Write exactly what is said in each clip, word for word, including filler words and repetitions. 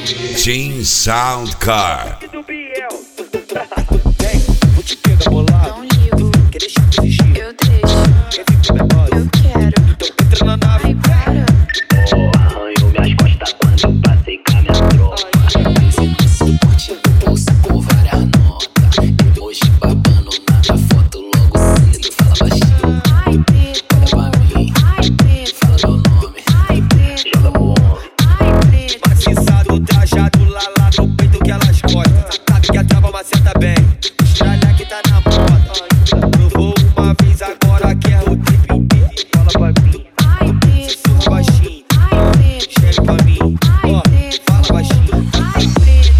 Team Sound Car. Vou te pegar bolado. Não ligo. Quer deixar de exigir? Eu deixo. Quer ficar menor? Eu quero. Então entra na nave. Ai, para. Oh, arranhou minhas costas quando eu passei com a minha tropa. Suporte do bolso por várias notas. Emoji babando na foto logo cedo. Fala baixinho, Ai, preto. olha pra mim. Ai, preto. Fala meu nome, Ai, preto. joga pro homem. Ai, preto. Maciçado, trajado lá lá no peito que elas gostam. Sabe que a trava maceta bem. Estralha que tá na moda. Provou uma vez, agora quer o trip. Fala pra mim. Ai, preto. Sussurra baixinho. Ai, preto. Chega pra mim. Ó, fala baixinho. Ai, preto.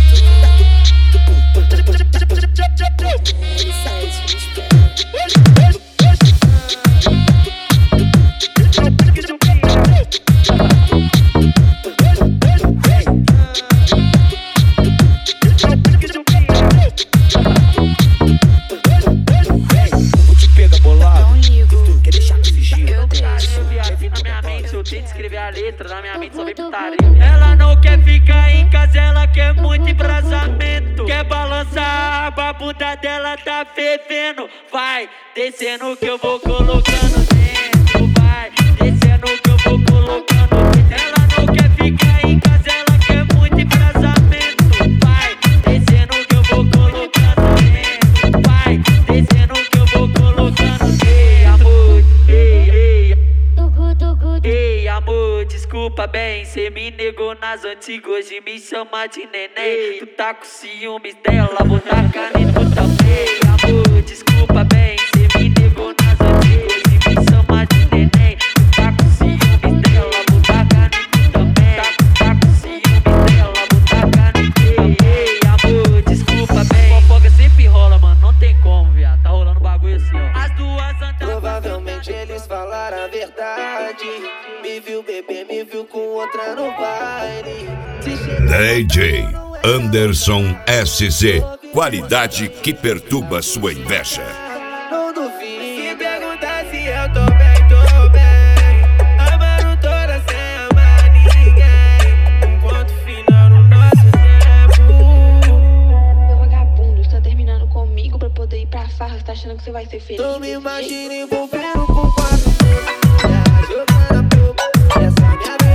Vou te pegar bolado. Não ligo. Quer deixar de exigir? Eu deixo. Viagem na minha mente, eu tento escrever a letra, na minha mente só vem putaria. Ela não quer ficar em casa, ela quer muito embrasamento. Quer balançar a babuda dela, tá fervendo. Vai descendo que eu vou colocando dentro. Vai descendo que eu vou colocando dentro. Ela não quer ficar em casa, ela quer muito embrasamento. Vai descendo que eu vou colocando dentro. Vai descendo que eu vou colocando dentro. Ei, amor, ei, ei. Ei, amor, desculpa bem, cê me negou nas antigas, hoje me chama de neném. Tu tá com ciúmes dela, vou tacar em tu também. Amor, desculpa bem, cê me negou nas antigas, hoje me chama de neném. Tu tá com ciúmes dela, vou tacar em tu também. Tá, tá com ciúmes dela, vou tacar em tu. Ei, ei, amor, desculpa bem. Fofoca sempre rola, mano, não tem como, viado. Tá rolando bagulho assim, ó. As duas andas. Provavelmente eles falaram a verdade. Me viu beber, me viu com outra no baile. D J Anderson S C. Qualidade que perturba sua inveja. Não duvide. Se perguntar se eu tô bem, tô bem. Amando toda sem amar ninguém. Um ponto final no nosso tempo. Meu vagabundo, você tá terminando comigo pra poder ir pra farra. Você tá achando que você vai ser feliz? Tô me desse imagino jeito? envolvendo com quatro pessoas. Jogando a proba. Essa é minha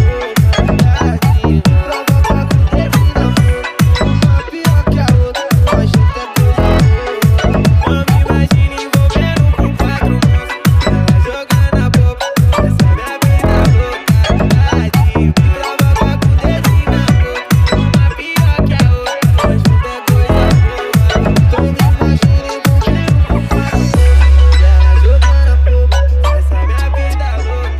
verdade. Provoca com três na mão. Uma pior que a outra. A gente é coisa boa. Tô me imagino envolvendo com quatro moças. Ela jogando a proba. Essa é minha verdade. Provoca com três na mão. Uma pior que a outra. A gente é coisa boa. Tô me imagino envolvendo com quatro moças. Ela jogando a proba. Essa é minha vida louca.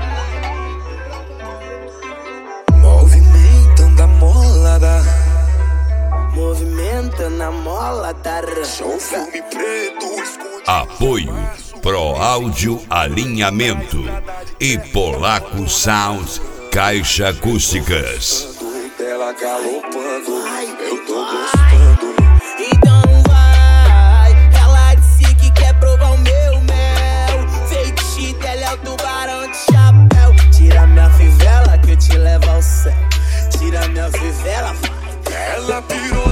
Movimentando a molada. Movimentando a molada. Sou filme preto, escondido. Apoio Pro Áudio Alinhamento e Polaco Sound Caixa Acústicas. Ela galopando, eu tô gostando. Então vai, ela disse que quer provar o meu mel. Fake dela é o tubarão de chapéu. Tira minha fivela que eu te levo ao céu. Tira minha fivela, vai. Ela pirou